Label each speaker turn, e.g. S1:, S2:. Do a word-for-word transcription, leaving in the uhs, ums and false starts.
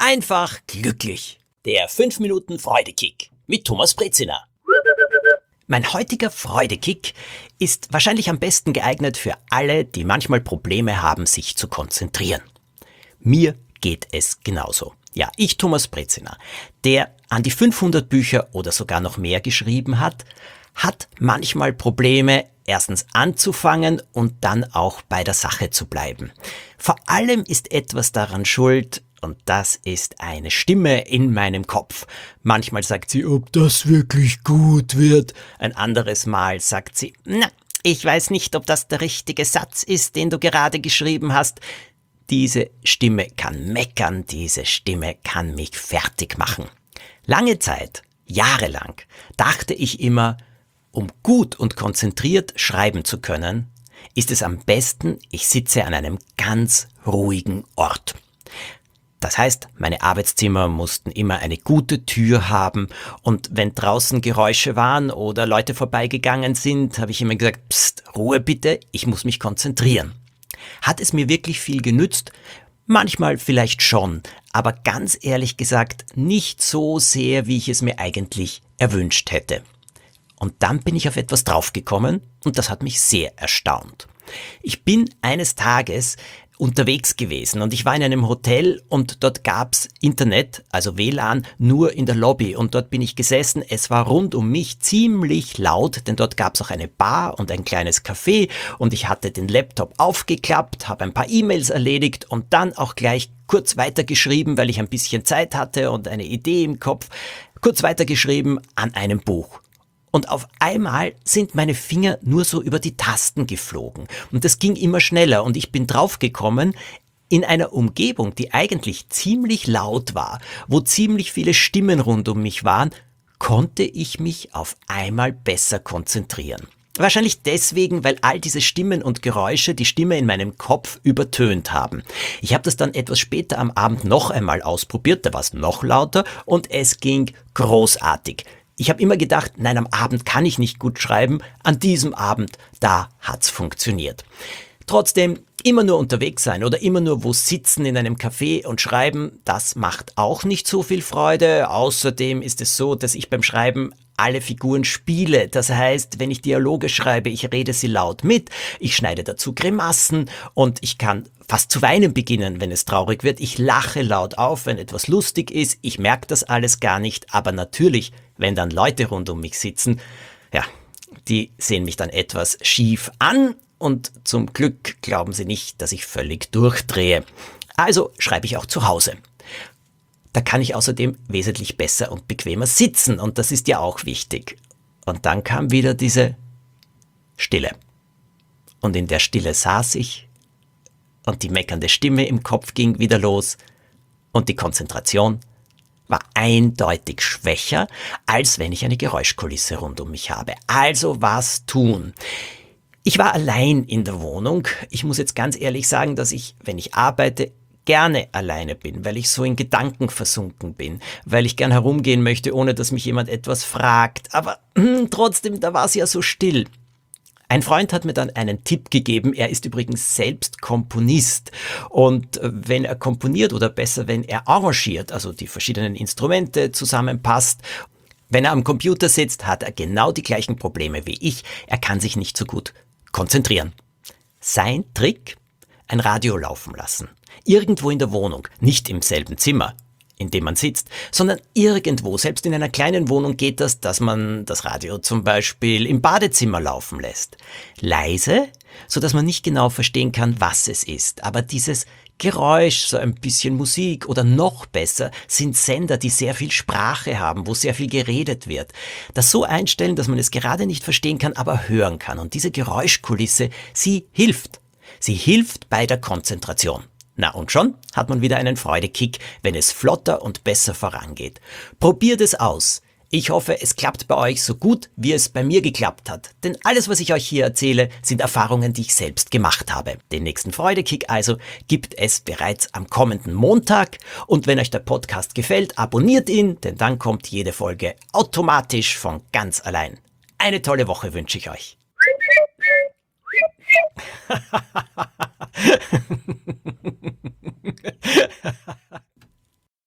S1: Einfach glücklich. Der fünf Minuten Freudekick mit Thomas Brezina. Mein heutiger Freudekick ist wahrscheinlich am besten geeignet für alle, die manchmal Probleme haben, sich zu konzentrieren. Mir geht es genauso. Ja, ich, Thomas Brezina, der an die fünfhundert Bücher oder sogar noch mehr geschrieben hat, hat manchmal Probleme, erstens anzufangen und dann auch bei der Sache zu bleiben. Vor allem ist etwas daran schuld, und das ist eine Stimme in meinem Kopf. Manchmal sagt sie, ob das wirklich gut wird. Ein anderes Mal sagt sie, na, ich weiß nicht, ob das der richtige Satz ist, den du gerade geschrieben hast. Diese Stimme kann meckern, diese Stimme kann mich fertig machen. Lange Zeit, jahrelang, dachte ich immer, um gut und konzentriert schreiben zu können, ist es am besten, ich sitze an einem ganz ruhigen Ort. Das heißt, meine Arbeitszimmer mussten immer eine gute Tür haben und wenn draußen Geräusche waren oder Leute vorbeigegangen sind, habe ich immer gesagt, Psst, Ruhe bitte, ich muss mich konzentrieren. Hat es mir wirklich viel genützt? Manchmal vielleicht schon, aber ganz ehrlich gesagt nicht so sehr, wie ich es mir eigentlich erwünscht hätte. Und dann bin ich auf etwas draufgekommen und das hat mich sehr erstaunt. Ich bin eines Tages unterwegs gewesen und ich war in einem Hotel und dort gab's Internet, also W L A N, nur in der Lobby und dort bin ich gesessen. Es war rund um mich ziemlich laut, denn dort gab's auch eine Bar und ein kleines Café und ich hatte den Laptop aufgeklappt, habe ein paar E-Mails erledigt und dann auch gleich kurz weitergeschrieben, weil ich ein bisschen Zeit hatte und eine Idee im Kopf, kurz weitergeschrieben an einem Buch. Und auf einmal sind meine Finger nur so über die Tasten geflogen. Und das ging immer schneller und ich bin draufgekommen, in einer Umgebung, die eigentlich ziemlich laut war, wo ziemlich viele Stimmen rund um mich waren, konnte ich mich auf einmal besser konzentrieren. Wahrscheinlich deswegen, weil all diese Stimmen und Geräusche die Stimme in meinem Kopf übertönt haben. Ich habe das dann etwas später am Abend noch einmal ausprobiert, da war es noch lauter und es ging großartig. Ich habe immer gedacht, nein, am Abend kann ich nicht gut schreiben. An diesem Abend, da hat's funktioniert. Trotzdem, immer nur unterwegs sein oder immer nur wo sitzen in einem Café und schreiben, das macht auch nicht so viel Freude. Außerdem ist es so, dass ich beim Schreiben alle Figuren spiele. Das heißt, wenn ich Dialoge schreibe, ich rede sie laut mit, ich schneide dazu Grimassen und ich kann fast zu weinen beginnen, wenn es traurig wird. Ich lache laut auf, wenn etwas lustig ist. Ich merke das alles gar nicht, aber natürlich, wenn dann Leute rund um mich sitzen, ja, die sehen mich dann etwas schief an und zum Glück glauben sie nicht, dass ich völlig durchdrehe. Also schreibe ich auch zu Hause. Da kann ich außerdem wesentlich besser und bequemer sitzen und das ist ja auch wichtig. Und dann kam wieder diese Stille. Und in der Stille saß ich und die meckernde Stimme im Kopf ging wieder los und die Konzentration war eindeutig schwächer, als wenn ich eine Geräuschkulisse rund um mich habe. Also was tun? Ich war allein in der Wohnung. Ich muss jetzt ganz ehrlich sagen, dass ich, wenn ich arbeite, gerne alleine bin, weil ich so in Gedanken versunken bin, weil ich gern herumgehen möchte, ohne dass mich jemand etwas fragt. Aber hm, trotzdem, da war es ja so still. Ein Freund hat mir dann einen Tipp gegeben, er ist übrigens selbst Komponist und wenn er komponiert oder besser, wenn er arrangiert, also die verschiedenen Instrumente zusammenpasst, wenn er am Computer sitzt, hat er genau die gleichen Probleme wie ich, er kann sich nicht so gut konzentrieren. Sein Trick? Ein Radio laufen lassen. Irgendwo in der Wohnung, nicht im selben Zimmer, in dem man sitzt, sondern irgendwo, selbst in einer kleinen Wohnung geht das, dass man das Radio zum Beispiel im Badezimmer laufen lässt. Leise, so dass man nicht genau verstehen kann, was es ist. Aber dieses Geräusch, so ein bisschen Musik oder noch besser, sind Sender, die sehr viel Sprache haben, wo sehr viel geredet wird. Das so einstellen, dass man es gerade nicht verstehen kann, aber hören kann. Und diese Geräuschkulisse, sie hilft. Sie hilft bei der Konzentration. Na und schon hat man wieder einen Freudekick, wenn es flotter und besser vorangeht. Probiert es aus. Ich hoffe, es klappt bei euch so gut, wie es bei mir geklappt hat. Denn alles, was ich euch hier erzähle, sind Erfahrungen, die ich selbst gemacht habe. Den nächsten Freudekick also gibt es bereits am kommenden Montag. Und wenn euch der Podcast gefällt, abonniert ihn, denn dann kommt jede Folge automatisch von ganz allein. Eine tolle Woche wünsche ich euch.